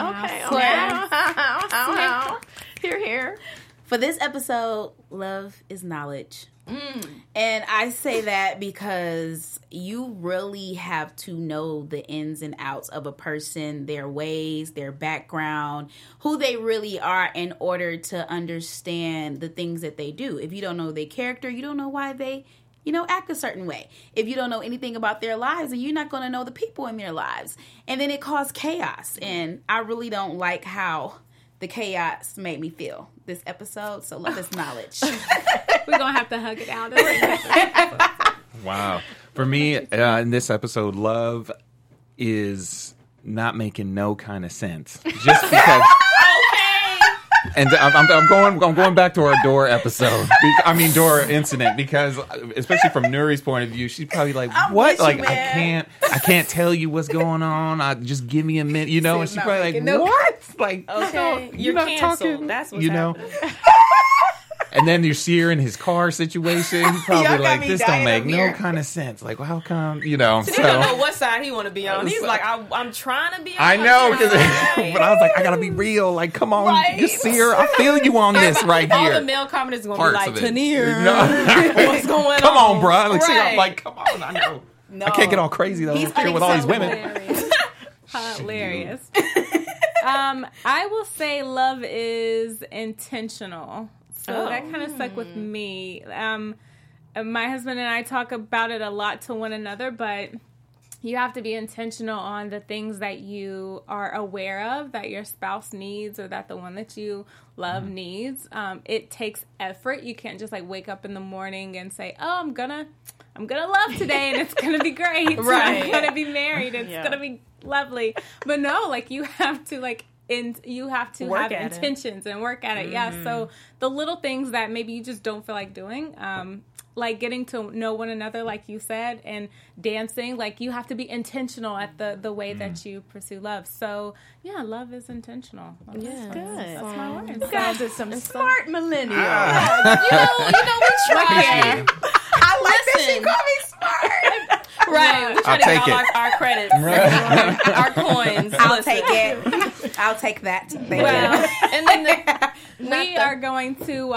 Here. For this episode, love is knowledge. And I say that because you really have to know the ins and outs of a person, their ways, their background, who they really are, in order to understand the things that they do. If you don't know their character, you don't know why they act a certain way. If you don't know anything about their lives, then you're not going to know the people in their lives. And then it caused chaos. And I really don't like how the chaos made me feel this episode. So love is knowledge. We're going to have to hug it out. Wow. For me, in this episode, love is not making no kind of sense. Just because... And I'm going back to our door episode. Door incident, because especially from Nuri's point of view, she's probably like, "What? Like, I can't tell you what's going on. Just give me a minute, And she's probably like, "What? Like, okay, you're not canceled. Talking, that's what's happening." And then you see her in his car situation. He's probably like, this don't make no kind of sense. Like, well, how come, So he don't know what side he want to be on. He's like, I'm trying to be on. I know, but I was like, I got to be real. Like, come on, just see her. I feel you on this right here. All the male commenters are going to be like, Tanir, what's going on? Come on, bro. Like, I'm like, come on, I know. No. I can't get all crazy, though. He's here with all these women. Hilarious. I will say love is intentional. So that kind of stuck with me. My husband and I talk about it a lot to one another, but you have to be intentional on the things that you are aware of that your spouse needs, or that the one that you love needs. It takes effort. You can't just like wake up in the morning and say, "Oh, I'm gonna love today, and it's gonna be great. Right. I'm gonna be married. It's gonna be lovely." But no, like you have to you have to have intentions and work at it. Yeah. So the little things that maybe you just don't feel like doing, like getting to know one another, like you said, and dancing, like you have to be intentional at the way that you pursue love. So yeah, love is intentional. Good. That's my words. You guys are some smart millennials. You know, we try. I like that she called me smart. Right. We try to get all our credits. Our coins. I'll take it. I'll take that. Well, and then we are going to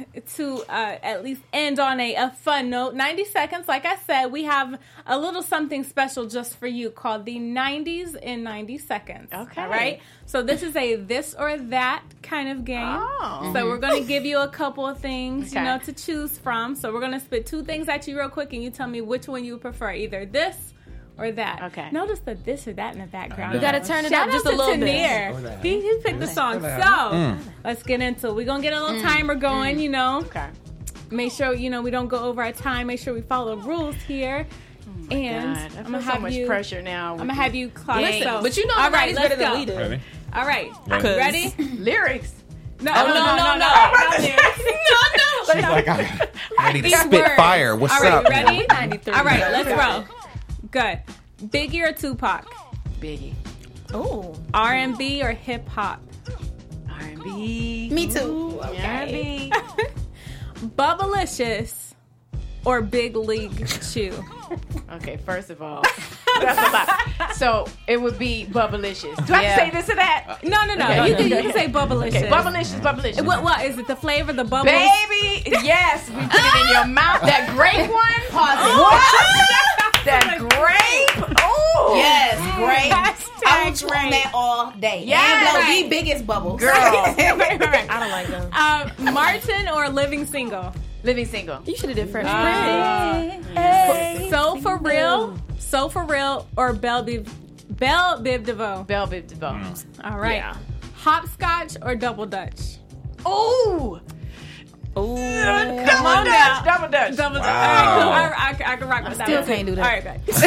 at least end on a fun note. 90 seconds. Like I said, we have a little something special just for you called the 90s in 90 seconds. Okay. All right. So this is a this or that kind of game. Oh. So we're going to give you a couple of things, to choose from. So we're going to spit two things at you real quick, and you tell me which one you prefer, either this or that. Okay. Notice the this or that in the background. We got to turn it up just a little bit. He picked the song. So let's get into it. We're going to get a little timer going, Okay. Make sure, we don't go over our time. Make sure we follow the rules here. And God, I I'm feel gonna so have much you. pressure now. I'm gonna have you clock. Listen, So, but you know, all right, nobody's let's better than go. we do. Ready? All right, Ready. ready? lyrics. No, No. She's like, I'm ready to These spit words. fire. What's All right, up? ready? 93. All right, let's roll. Good. Biggie or Tupac? Biggie. Ooh. R&B or hip hop? R&B. Me too. R&B. Bubblicious or Big League Chew? Okay, first of all, that's a lot. So it would be Bubblicious. Do I have to say this or that? No. Okay. You can say Bubblicious. Okay, Bubblicious. What is it? The flavor, the bubbles? Baby, yes, we put it in your mouth. That grape one. What? That grape. Oh, Yes, great. I will Hashtag chew on great. that all day. Yes. And blow Right. the biggest bubbles. girl. I don't like them. Martin or Living Single? Living single. You should have did Fresh Prince. So for real, or Belle Biv DeVoe? Belle Biv DeVoe. All right. Yeah. Hopscotch or Double Dutch? Ooh. Ooh. Double Dutch. Double Dutch. Double Dutch. Wow. All right, cool. I can rock with that. still one. can't do that. All right,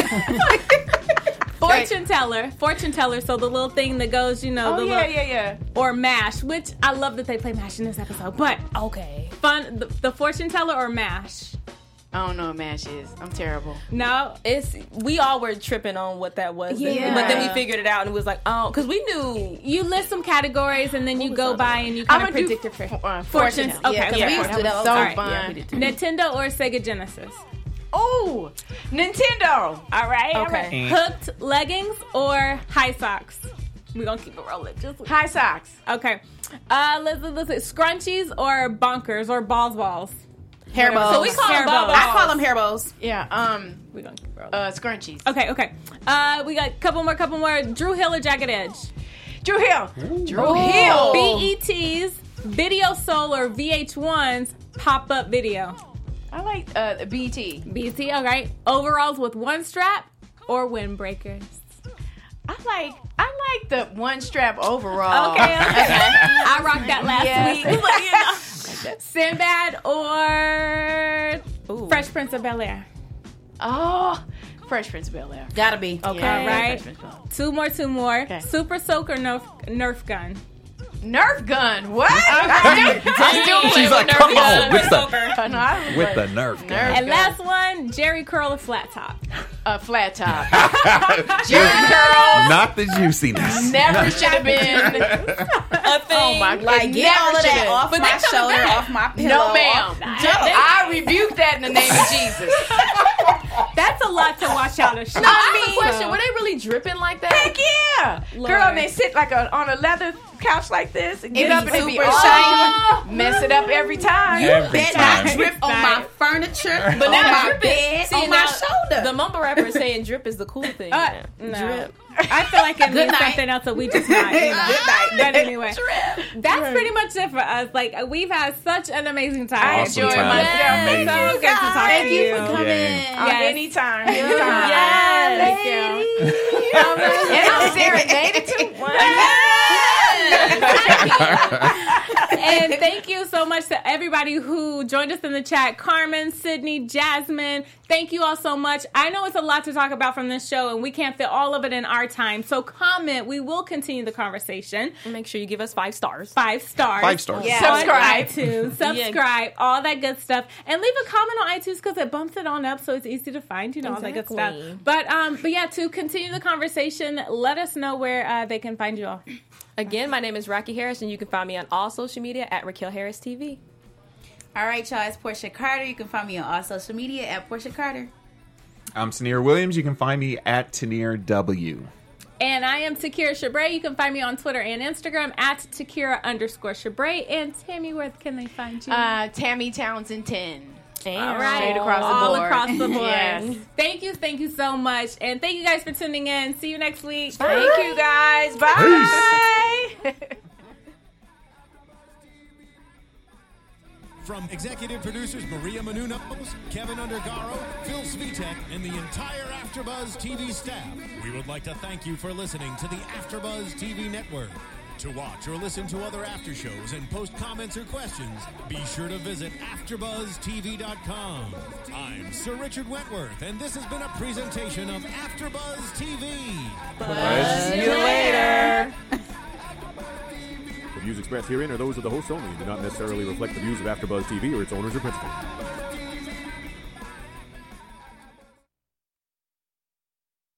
good. Fortune teller. So the little thing that goes, Oh, the yeah, little, yeah. or MASH, which I love that they play MASH in this episode. But Okay. fun, the fortune teller or MASH? I don't know what MASH is. I'm terrible. No, We all were tripping on what that was. Yeah. But then we figured it out and it was like, oh, because we knew. you list some categories and then you go by and you I'm kind of gonna do predict your fortunes. fortunes. Okay, Yeah, 'cause okay. we used to do that all So the time. fun. Yeah, we did too. Nintendo or Sega Genesis? Oh, Nintendo. All right. all Okay. right. Hooked leggings or high socks? We're gonna keep it rolling. Just High socks. okay. Let's scrunchies or bonkers or balls. Hair bows. So we call Hair them bows. bubbles. I call them hair bows. Yeah. We're gonna keep it rolling. Scrunchies. Okay. We got a couple more. Drew Hill or Jagged Edge? Drew Hill. Drew Hill. BET's Video Soul or VH1's Pop Up Video? I like BT. BT. All right. Overalls with one strap or windbreakers? I like the one strap overall. Okay. I rocked that last Yes. week. Sinbad or Fresh Prince of Bel-Air? Oh, Fresh Prince of Bel-Air. Gotta be. Okay, Yeah, all right. Fresh Prince of Bel-Air. Two more. Okay. Super Soak or Nerf Gun? Nerf gun. What? I still play She's with like, Nerf come gun. on, with the No, I don't with play. the Nerf. Nerf. gun. And last one, Jerry Curl or Flat Top? Flat top. Jerry curl Not the juiciness. never should have been A thing. Oh my God. Like, get all of that should've. off my shoulder, off my pillow. No, ma'am. off- I rebuke that in the name of Jesus. That's a lot to watch out of. I have a question. Were they really dripping like that? Heck yeah. Lord. Girl, and they sit like on a leather couch like this and get It up be and it be super all shiny. mess it up every time. Every Bet not time. drip on my furniture, But on now my drip bed, is on my shoulder. The mumble rapper is saying drip is the cool thing. No. Drip. I feel like it Good means night. something else that we just not. Good night. But anyway, that's pretty much it for us. Like we've had such an amazing time. I Awesome enjoyed time. myself. Amazing. So good to talk Thank to you you. for coming. Yeah. Yes. Anytime. Yes. Thank you. And I'm serenaded too. And thank you so much to everybody who joined us in the chat. Carmen, Sydney, Jasmine, thank you all so much. I know it's a lot to talk about from this show, and we can't fit all of it in our time. So comment. We will continue the conversation. Make sure you give us 5 stars. 5 stars. 5 stars. Yeah. On Subscribe. iTunes. Subscribe. All that good stuff. And leave a comment on iTunes because it bumps it on up so it's easy to find, all that good stuff. Exactly. But yeah, to continue the conversation, let us know where they can find you all. Again, my name is Rocky Harris, and you can find me on all social media at Raquel Harris TV. All right, y'all. It's Portia Carter. You can find me on all social media at Portia Carter. I'm Tanir Williams. You can find me at Tanir W. And I am Takira Shabre. You can find me on Twitter and Instagram at Takira_Shabre. And Tammy, where can they find you? Tammy Townsend 10. All right. Straight across the All board. across the board. Yes. Thank you so much. And thank you guys for tuning in. See you next week. Thank you guys. Bye. From executive producers Maria Menounos, Kevin Undergaro, Phil Svitek, and the entire AfterBuzz TV staff, we would like to thank you for listening to the AfterBuzz TV Network. To watch or listen to other after shows and post comments or questions, be sure to visit AfterBuzzTV.com. I'm Sir Richard Wentworth, and this has been a presentation of AfterBuzz TV. Buzz you later. The views expressed herein are those of the hosts only and do not necessarily reflect the views of AfterBuzz TV or its owners or principals.